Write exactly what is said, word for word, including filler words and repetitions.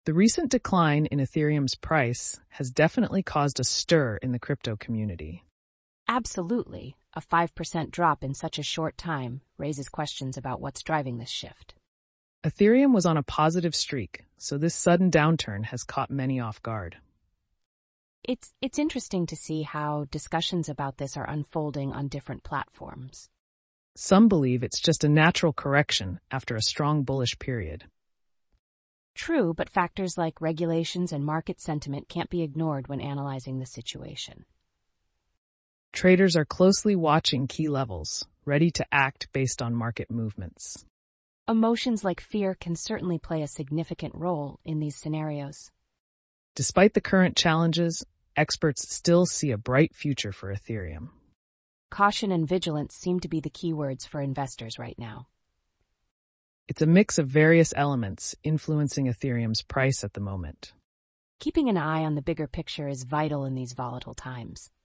The recent decline in Ethereum's price has definitely caused a stir in the crypto community. Absolutely. A five percent drop in such a short time raises questions about what's driving this shift. Ethereum was on a positive streak, so this sudden downturn has caught many off guard. It's, it's interesting to see how discussions about this are unfolding on different platforms. Some believe it's just a natural correction after a strong bullish period. True, but factors like regulations and market sentiment can't be ignored when analyzing the situation. Traders are closely watching key levels, ready to act based on market movements. Emotions like fear can certainly play a significant role in these scenarios. Despite the current challenges, experts still see a bright future for Ethereum. Caution and vigilance seem to be the keywords for investors right now. It's a mix of various elements influencing Ethereum's price at the moment. Keeping an eye on the bigger picture is vital in these volatile times.